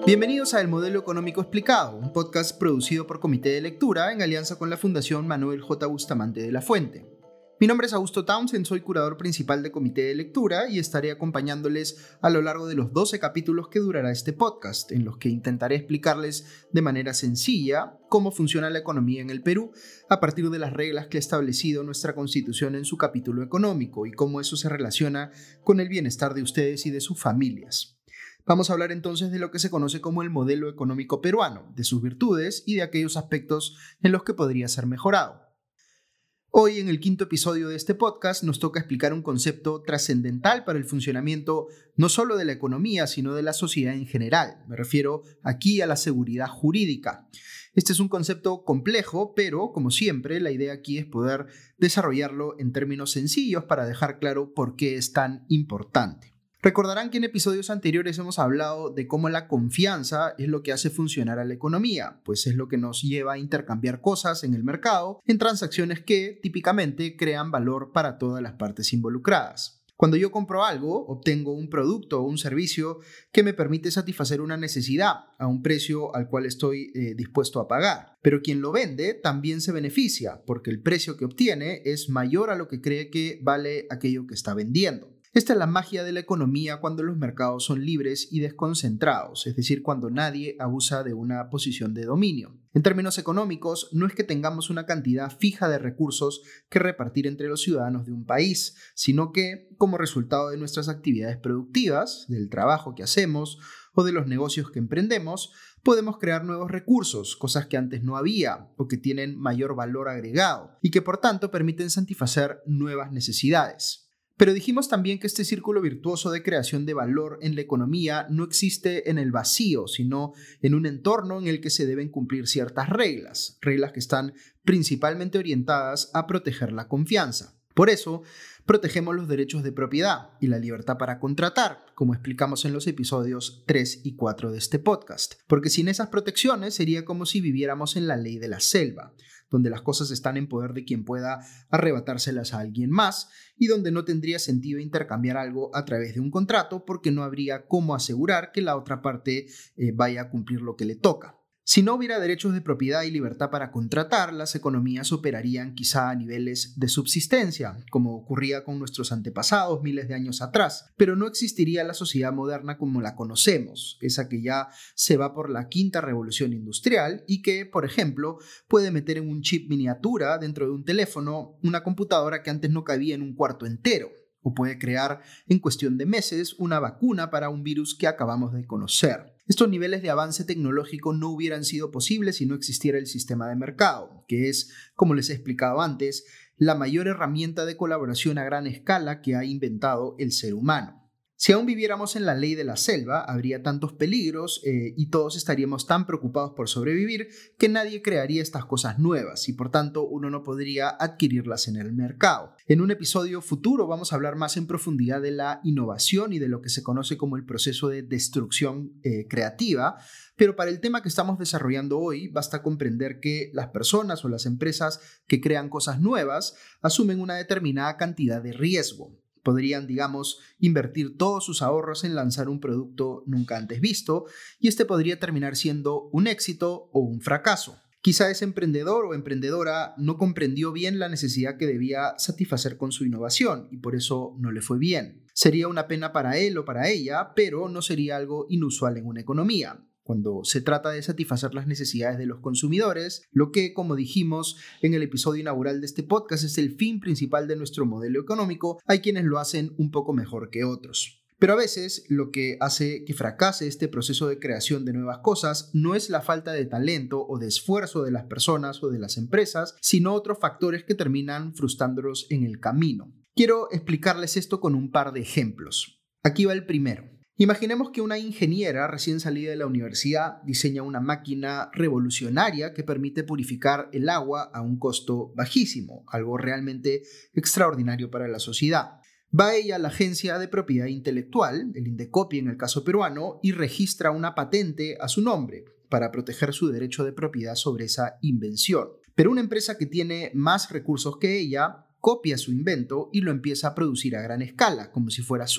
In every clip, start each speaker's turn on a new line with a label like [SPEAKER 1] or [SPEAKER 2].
[SPEAKER 1] Bienvenidos a El Modelo Económico Explicado, un podcast producido por Comité de Lectura en alianza con la Fundación Manuel J. Bustamante de la Fuente. Mi nombre es Augusto Townsend, soy curador principal de Comité de Lectura y estaré acompañándoles a lo largo de los 12 capítulos que durará este podcast, en los que intentaré explicarles de manera sencilla cómo funciona la economía en el Perú a partir de las reglas que ha establecido nuestra Constitución en su capítulo económico y cómo eso se relaciona con el bienestar de ustedes y de sus familias. Vamos a hablar entonces de lo que se conoce como el modelo económico peruano, de sus virtudes y de aquellos aspectos en los que podría ser mejorado. Hoy, en el quinto episodio de este podcast, nos toca explicar un concepto trascendental para el funcionamiento no solo de la economía, sino de la sociedad en general. Me refiero aquí a la seguridad jurídica. Este es un concepto complejo, pero, como siempre, la idea aquí es poder desarrollarlo en términos sencillos para dejar claro por qué es tan importante. Recordarán que en episodios anteriores hemos hablado de cómo la confianza es lo que hace funcionar a la economía, pues es lo que nos lleva a intercambiar cosas en el mercado en transacciones que típicamente crean valor para todas las partes involucradas. Cuando yo compro algo, obtengo un producto o un servicio que me permite satisfacer una necesidad a un precio al cual estoy dispuesto a pagar. Pero quien lo vende también se beneficia porque el precio que obtiene es mayor a lo que cree que vale aquello que está vendiendo. Esta es la magia de la economía cuando los mercados son libres y desconcentrados, es decir, cuando nadie abusa de una posición de dominio. En términos económicos, no es que tengamos una cantidad fija de recursos que repartir entre los ciudadanos de un país, sino que, como resultado de nuestras actividades productivas, del trabajo que hacemos o de los negocios que emprendemos, podemos crear nuevos recursos, cosas que antes no había o que tienen mayor valor agregado y que por tanto permiten satisfacer nuevas necesidades. Pero dijimos también que este círculo virtuoso de creación de valor en la economía no existe en el vacío, sino en un entorno en el que se deben cumplir ciertas reglas que están principalmente orientadas a proteger la confianza. Por eso, protegemos los derechos de propiedad y la libertad para contratar, como explicamos en los episodios 3 y 4 de este podcast. Porque sin esas protecciones sería como si viviéramos en la ley de la selva, donde las cosas están en poder de quien pueda arrebatárselas a alguien más y donde no tendría sentido intercambiar algo a través de un contrato porque no habría cómo asegurar que la otra parte vaya a cumplir lo que le toca. Si no hubiera derechos de propiedad y libertad para contratar, las economías operarían quizá a niveles de subsistencia, como ocurría con nuestros antepasados miles de años atrás, pero no existiría la sociedad moderna como la conocemos, esa que ya se va por la quinta revolución industrial y que, por ejemplo, puede meter en un chip miniatura dentro de un teléfono una computadora que antes no cabía en un cuarto entero, o puede crear en cuestión de meses una vacuna para un virus que acabamos de conocer. Estos niveles de avance tecnológico no hubieran sido posibles si no existiera el sistema de mercado, que es, como les he explicado antes, la mayor herramienta de colaboración a gran escala que ha inventado el ser humano. Si aún viviéramos en la ley de la selva, habría tantos peligros y todos estaríamos tan preocupados por sobrevivir que nadie crearía estas cosas nuevas y por tanto uno no podría adquirirlas en el mercado. En un episodio futuro vamos a hablar más en profundidad de la innovación y de lo que se conoce como el proceso de destrucción creativa, pero para el tema que estamos desarrollando hoy basta comprender que las personas o las empresas que crean cosas nuevas asumen una determinada cantidad de riesgo. Podrían, invertir todos sus ahorros en lanzar un producto nunca antes visto y este podría terminar siendo un éxito o un fracaso. Quizá ese emprendedor o emprendedora no comprendió bien la necesidad que debía satisfacer con su innovación y por eso no le fue bien. Sería una pena para él o para ella, pero no sería algo inusual en una economía. Cuando se trata de satisfacer las necesidades de los consumidores, lo que, como dijimos en el episodio inaugural de este podcast, es el fin principal de nuestro modelo económico, hay quienes lo hacen un poco mejor que otros. Pero a veces lo que hace que fracase este proceso de creación de nuevas cosas no es la falta de talento o de esfuerzo de las personas o de las empresas, sino otros factores que terminan frustrándolos en el camino. Quiero explicarles esto con un par de ejemplos. Aquí va el primero. Imaginemos que una ingeniera recién salida de la universidad diseña una máquina revolucionaria que permite purificar el agua a un costo bajísimo, algo realmente extraordinario para la sociedad. Va ella a la Agencia de Propiedad Intelectual, el Indecopi en el caso peruano, y registra una patente a su nombre para proteger su derecho de propiedad sobre esa invención. Pero una empresa que tiene más recursos que ella copia su invento y lo empieza a producir a gran escala, como si fuera suyo.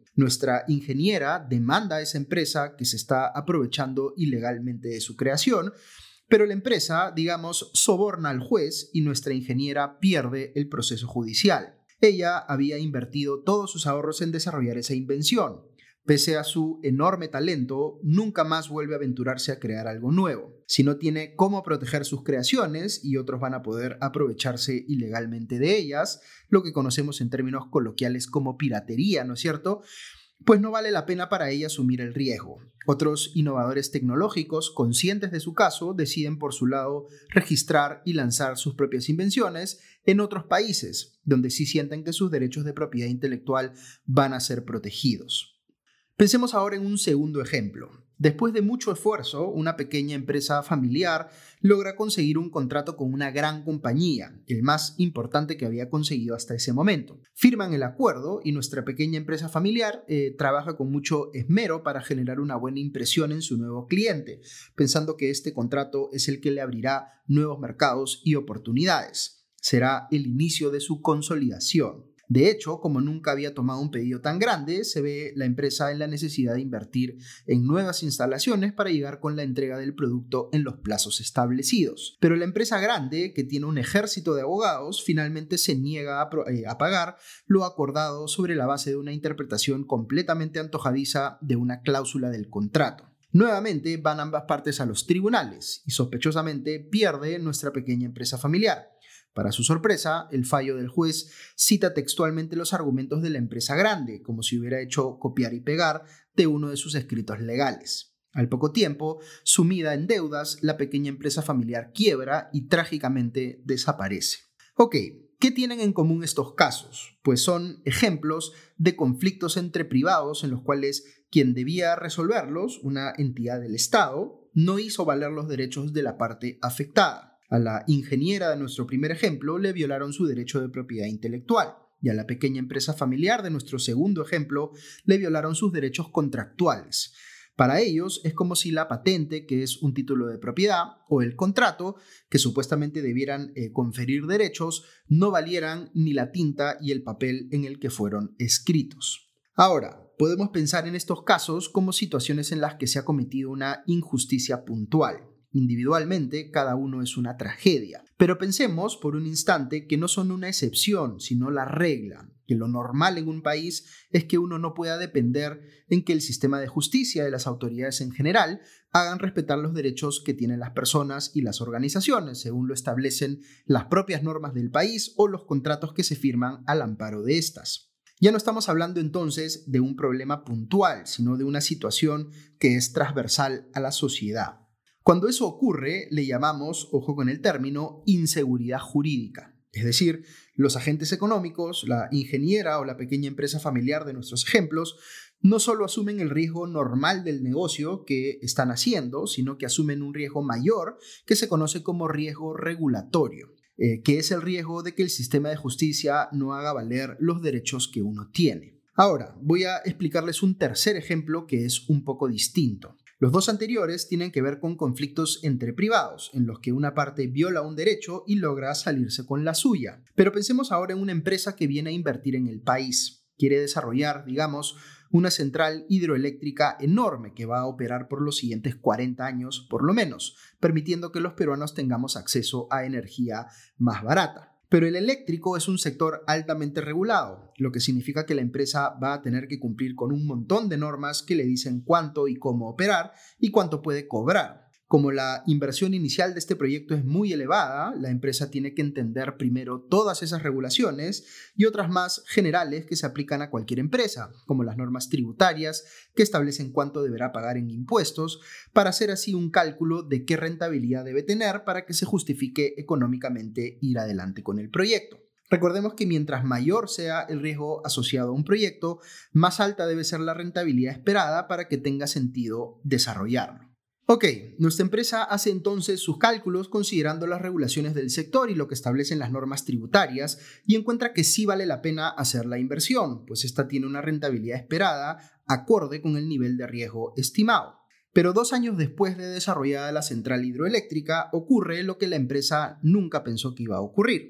[SPEAKER 1] Nuestra ingeniera demanda a esa empresa que se está aprovechando ilegalmente de su creación, pero la empresa, digamos, soborna al juez y nuestra ingeniera pierde el proceso judicial. Ella había invertido todos sus ahorros en desarrollar esa invención. Pese a su enorme talento, nunca más vuelve a aventurarse a crear algo nuevo. Si no tiene cómo proteger sus creaciones y otros van a poder aprovecharse ilegalmente de ellas, lo que conocemos en términos coloquiales como piratería, ¿no es cierto?, pues no vale la pena para ella asumir el riesgo. Otros innovadores tecnológicos, conscientes de su caso, deciden por su lado registrar y lanzar sus propias invenciones en otros países, donde sí sienten que sus derechos de propiedad intelectual van a ser protegidos. Pensemos ahora en un segundo ejemplo. Después de mucho esfuerzo, una pequeña empresa familiar logra conseguir un contrato con una gran compañía, el más importante que había conseguido hasta ese momento. Firman el acuerdo y nuestra pequeña empresa familiar trabaja con mucho esmero para generar una buena impresión en su nuevo cliente, pensando que este contrato es el que le abrirá nuevos mercados y oportunidades. Será el inicio de su consolidación. De hecho, como nunca había tomado un pedido tan grande, se ve la empresa en la necesidad de invertir en nuevas instalaciones para llegar con la entrega del producto en los plazos establecidos. Pero la empresa grande, que tiene un ejército de abogados, finalmente se niega a pagar lo acordado sobre la base de una interpretación completamente antojadiza de una cláusula del contrato. Nuevamente van ambas partes a los tribunales y sospechosamente pierde nuestra pequeña empresa familiar. Para su sorpresa, el fallo del juez cita textualmente los argumentos de la empresa grande, como si hubiera hecho copiar y pegar de uno de sus escritos legales. Al poco tiempo, sumida en deudas, la pequeña empresa familiar quiebra y trágicamente desaparece. Ok, ¿qué tienen en común estos casos? Pues son ejemplos de conflictos entre privados en los cuales quien debía resolverlos, una entidad del Estado, no hizo valer los derechos de la parte afectada. A la ingeniera de nuestro primer ejemplo le violaron su derecho de propiedad intelectual y a la pequeña empresa familiar de nuestro segundo ejemplo le violaron sus derechos contractuales. Para ellos es como si la patente, que es un título de propiedad, o el contrato, que supuestamente debieran conferir derechos, no valieran ni la tinta y el papel en el que fueron escritos. Ahora, podemos pensar en estos casos como situaciones en las que se ha cometido una injusticia puntual. Individualmente, cada uno es una tragedia. Pero pensemos por un instante que no son una excepción, sino la regla, que lo normal en un país es que uno no pueda depender en que el sistema de justicia y las autoridades en general hagan respetar los derechos que tienen las personas y las organizaciones, según lo establecen las propias normas del país o los contratos que se firman al amparo de estas. Ya no estamos hablando entonces de un problema puntual, sino de una situación que es transversal a la sociedad. Cuando eso ocurre, le llamamos, ojo con el término, inseguridad jurídica. Es decir, los agentes económicos, la ingeniera o la pequeña empresa familiar de nuestros ejemplos, no solo asumen el riesgo normal del negocio que están haciendo, sino que asumen un riesgo mayor que se conoce como riesgo regulatorio, que es el riesgo de que el sistema de justicia no haga valer los derechos que uno tiene. Ahora, voy a explicarles un tercer ejemplo que es un poco distinto. Los dos anteriores tienen que ver con conflictos entre privados, en los que una parte viola un derecho y logra salirse con la suya. Pero pensemos ahora en una empresa que viene a invertir en el país. Quiere desarrollar, digamos, una central hidroeléctrica enorme que va a operar por los siguientes 40 años por lo menos, permitiendo que los peruanos tengamos acceso a energía más barata. Pero el eléctrico es un sector altamente regulado, lo que significa que la empresa va a tener que cumplir con un montón de normas que le dicen cuánto y cómo operar y cuánto puede cobrar. Como la inversión inicial de este proyecto es muy elevada, la empresa tiene que entender primero todas esas regulaciones y otras más generales que se aplican a cualquier empresa, como las normas tributarias que establecen cuánto deberá pagar en impuestos, para hacer así un cálculo de qué rentabilidad debe tener para que se justifique económicamente ir adelante con el proyecto. Recordemos que mientras mayor sea el riesgo asociado a un proyecto, más alta debe ser la rentabilidad esperada para que tenga sentido desarrollarlo. Ok, nuestra empresa hace entonces sus cálculos considerando las regulaciones del sector y lo que establecen las normas tributarias y encuentra que sí vale la pena hacer la inversión, pues esta tiene una rentabilidad esperada acorde con el nivel de riesgo estimado. Pero 2 años después de desarrollada la central hidroeléctrica ocurre lo que la empresa nunca pensó que iba a ocurrir.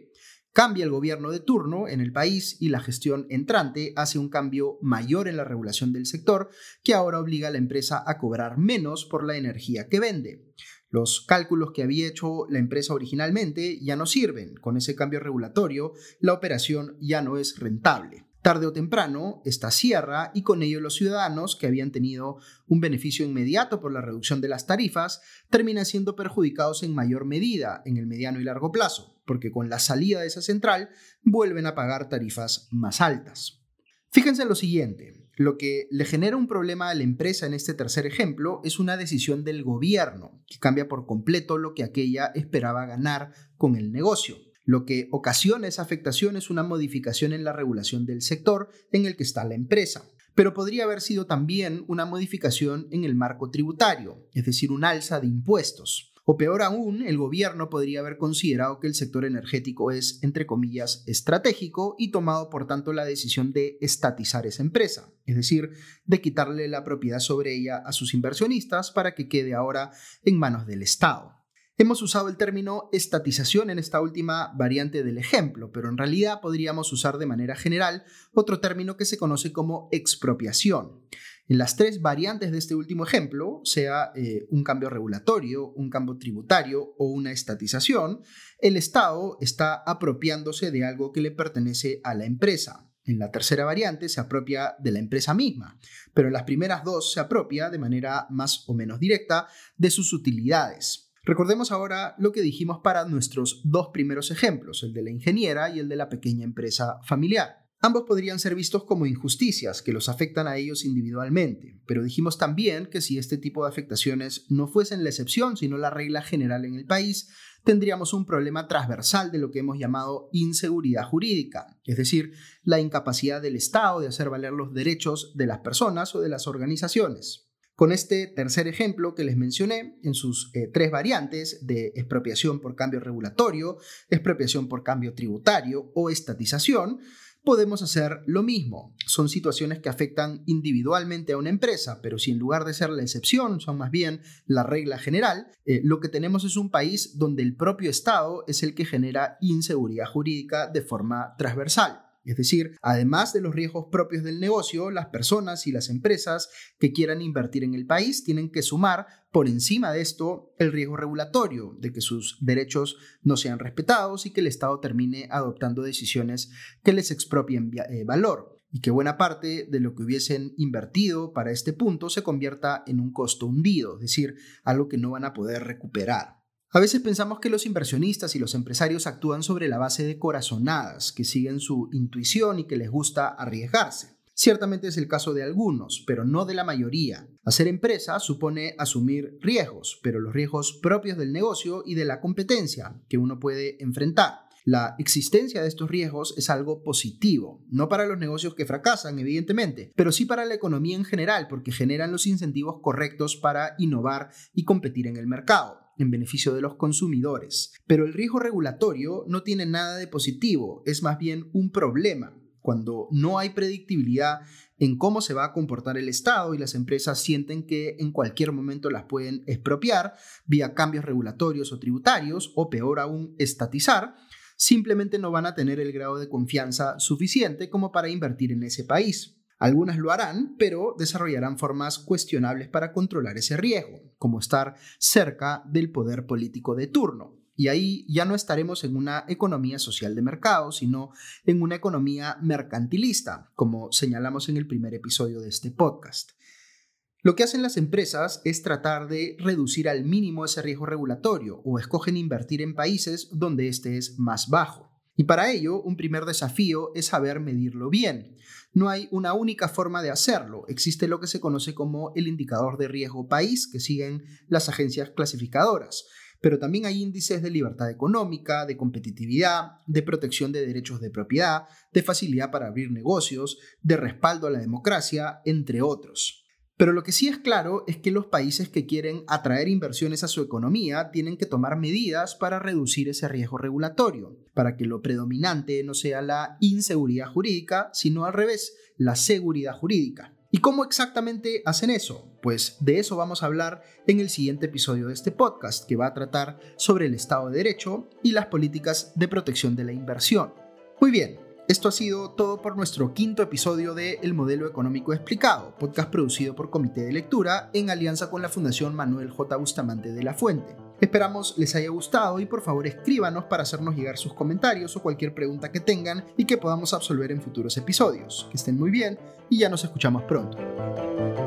[SPEAKER 1] Cambia el gobierno de turno en el país y la gestión entrante hace un cambio mayor en la regulación del sector que ahora obliga a la empresa a cobrar menos por la energía que vende. Los cálculos que había hecho la empresa originalmente ya no sirven. Con ese cambio regulatorio, la operación ya no es rentable. Tarde o temprano, esta cierra y con ello los ciudadanos, que habían tenido un beneficio inmediato por la reducción de las tarifas, terminan siendo perjudicados en mayor medida en el mediano y largo plazo, porque con la salida de esa central vuelven a pagar tarifas más altas. Fíjense en lo siguiente. Lo que le genera un problema a la empresa en este tercer ejemplo es una decisión del gobierno que cambia por completo lo que aquella esperaba ganar con el negocio. Lo que ocasiona esa afectación es una modificación en la regulación del sector en el que está la empresa. Pero podría haber sido también una modificación en el marco tributario, es decir, un alza de impuestos. O peor aún, el gobierno podría haber considerado que el sector energético es, entre comillas, estratégico y tomado por tanto la decisión de estatizar esa empresa, es decir, de quitarle la propiedad sobre ella a sus inversionistas para que quede ahora en manos del Estado. Hemos usado el término estatización en esta última variante del ejemplo, pero en realidad podríamos usar de manera general otro término que se conoce como expropiación. En las tres variantes de este último ejemplo, sea un cambio regulatorio, un cambio tributario o una estatización, el Estado está apropiándose de algo que le pertenece a la empresa. En la tercera variante se apropia de la empresa misma, pero en las primeras dos se apropia de manera más o menos directa de sus utilidades. Recordemos ahora lo que dijimos para nuestros dos primeros ejemplos, el de la ingeniera y el de la pequeña empresa familiar. Ambos podrían ser vistos como injusticias que los afectan a ellos individualmente, pero dijimos también que si este tipo de afectaciones no fuesen la excepción, sino la regla general en el país, tendríamos un problema transversal de lo que hemos llamado inseguridad jurídica, es decir, la incapacidad del Estado de hacer valer los derechos de las personas o de las organizaciones. Con este tercer ejemplo que les mencioné, en sus tres variantes de expropiación por cambio regulatorio, expropiación por cambio tributario o estatización, podemos hacer lo mismo. Son situaciones que afectan individualmente a una empresa, pero si en lugar de ser la excepción, son más bien la regla general, lo que tenemos es un país donde el propio Estado es el que genera inseguridad jurídica de forma transversal. Es decir, además de los riesgos propios del negocio, las personas y las empresas que quieran invertir en el país tienen que sumar por encima de esto el riesgo regulatorio de que sus derechos no sean respetados y que el Estado termine adoptando decisiones que les expropien valor y que buena parte de lo que hubiesen invertido para este punto se convierta en un costo hundido, es decir, algo que no van a poder recuperar. A veces pensamos que los inversionistas y los empresarios actúan sobre la base de corazonadas, que siguen su intuición y que les gusta arriesgarse. Ciertamente es el caso de algunos, pero no de la mayoría. Hacer empresa supone asumir riesgos, pero los riesgos propios del negocio y de la competencia que uno puede enfrentar. La existencia de estos riesgos es algo positivo, no para los negocios que fracasan, evidentemente, pero sí para la economía en general, porque generan los incentivos correctos para innovar y competir en el mercado, en beneficio de los consumidores. Pero el riesgo regulatorio no tiene nada de positivo, es más bien un problema. Cuando no hay predictibilidad en cómo se va a comportar el Estado y las empresas sienten que en cualquier momento las pueden expropiar vía cambios regulatorios o tributarios, o peor aún, estatizar, simplemente no van a tener el grado de confianza suficiente como para invertir en ese país. Algunas lo harán, pero desarrollarán formas cuestionables para controlar ese riesgo, como estar cerca del poder político de turno. Y ahí ya no estaremos en una economía social de mercado, sino en una economía mercantilista, como señalamos en el primer episodio de este podcast. Lo que hacen las empresas es tratar de reducir al mínimo ese riesgo regulatorio o escogen invertir en países donde este es más bajo. Y para ello, un primer desafío es saber medirlo bien. No hay una única forma de hacerlo. Existe lo que se conoce como el indicador de riesgo país que siguen las agencias clasificadoras. Pero también hay índices de libertad económica, de competitividad, de protección de derechos de propiedad, de facilidad para abrir negocios, de respaldo a la democracia, entre otros. Pero lo que sí es claro es que los países que quieren atraer inversiones a su economía tienen que tomar medidas para reducir ese riesgo regulatorio, para que lo predominante no sea la inseguridad jurídica, sino al revés, la seguridad jurídica. ¿Y cómo exactamente hacen eso? Pues de eso vamos a hablar en el siguiente episodio de este podcast, que va a tratar sobre el Estado de Derecho y las políticas de protección de la inversión. Muy bien, esto ha sido todo por nuestro quinto episodio de El Modelo Económico Explicado, podcast producido por Comité de Lectura en alianza con la Fundación Manuel J. Bustamante de la Fuente. Esperamos les haya gustado y por favor escríbanos para hacernos llegar sus comentarios o cualquier pregunta que tengan y que podamos absolver en futuros episodios. Que estén muy bien y ya nos escuchamos pronto.